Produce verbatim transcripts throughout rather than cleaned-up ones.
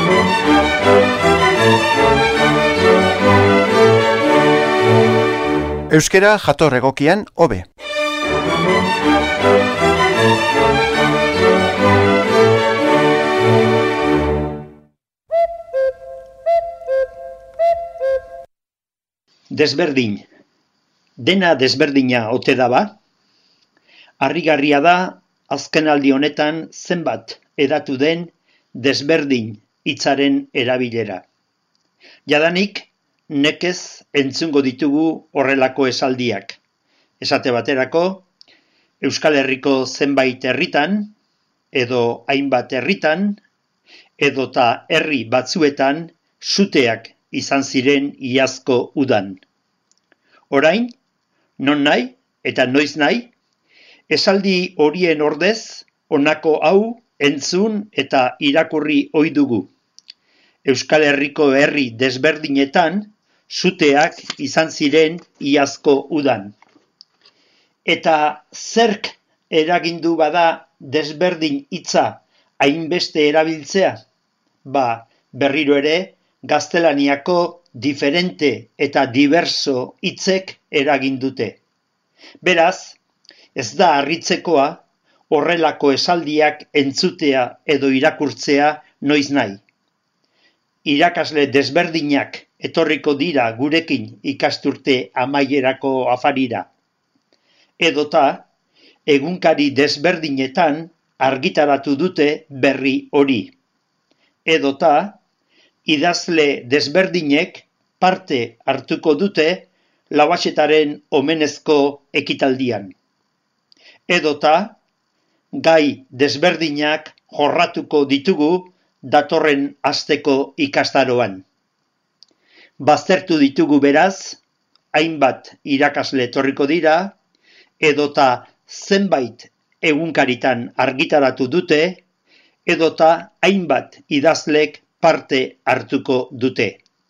Euskera jator egokian hobe. Desberdin. Dena desberdina ote da ba? Harrigarria da azkenaldi honetan zenbat hedatu den desberdin hitzaren erabilera. Jadanik nekez entzungo ditugu horrelako esaldiak. Esate baterako, Euskal Herriko zenbait herritan, edo hainbat herritan, edota herri batzuetan suteak izan ziren iazko udan. Orain, non nahi eta noiz nahi, esaldi horien ordez, honako hau entzun eta irakurri ohi dugu. Euskal Herriko herri desberdinetan suteak izan ziren iazko udan. Eta zerk eragindu bada desberdin hitza hainbeste erabiltzea? Ba, berriro ere, gaztelaniako diferente eta diverso hitzek eragin dute. Beraz, ez da harritzekoa horrelako esaldiak entzutea edo irakurtzea noiz nahi. Irakasle desberdinak etorriko dira gurekin ikasturte amaierako afarira. Edota, egunkari desberdinetan argitaratu dute berri hori. Edota, idazle desberdinek parte hartuko dute Lauaxetaren omenezko ekitaldian. Edota, gai desberdinak jorratuko ditugu datorren asteko ikastaroan. Baztertu ditugu beraz, hainbat irakasle etorriko dira, edota zenbait egunkaritan argitaratu dute, edota hainbat idazlek parte hartuko dute.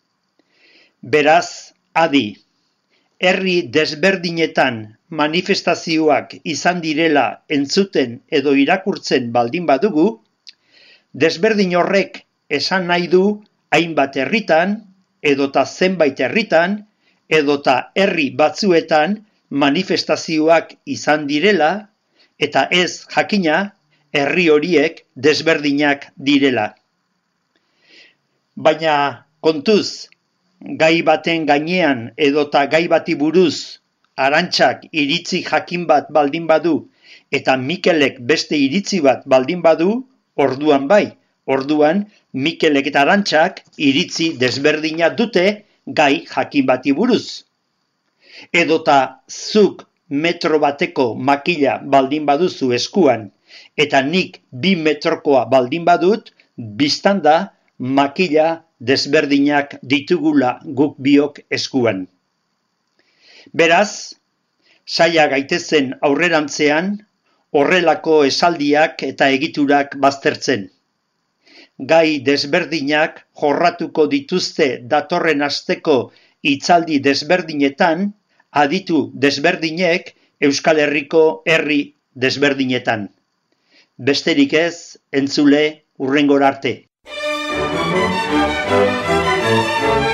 Beraz, adi, herri desberdinetan manifestazioak izan direla entzuten edo irakurtzen baldin badugu, desberdin horrek esan nahi du hainbat herritan, edota zenbait herritan, edota herri batzuetan manifestazioak izan direla, eta ez jakina herri horiek desberdinak direla. Baina kontuz, gai baten gainean edota gai bati buruz Arantxak iritzi jakin bat baldin badu eta Mikelek beste iritzi bat baldin badu, orduan bai, orduan Mikelek eta Arantxak iritzi desberdina dute gai jakin bati buruz. Edota zuk metro bateko makila baldin baduzu eskuan, eta nik bi metrokoa baldin badut, biztan da makila desberdinak ditugula guk biok eskuan. Beraz, saia gaitezen aurrerantzean, horrelako esaldiak eta egiturak baztertzen. Gai desberdinak jorratuko dituzte datorren asteko hitzaldi desberdinetan, aditu desberdinek Euskal Herriko herri desberdinetan. Besterik ez, entzule, hurrengora arte.